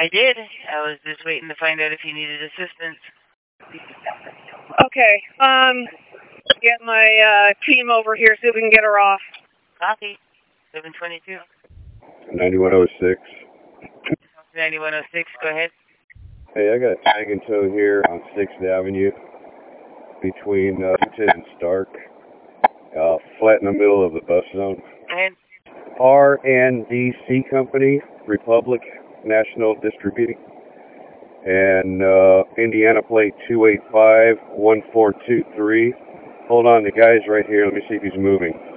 I did. I was just waiting to find out if you needed assistance. Okay. Get my team over here so we can get her off. Copy. 722. 9106. 9106, go ahead. Hey, I got a tag and tow here on 6th Avenue between Washington and Stark. Flat in the middle of the bus zone. And RNDC Company, Republic National Distributing. And Indiana plate 285-1423. Hold on, the guy's right here. Let me see if he's moving.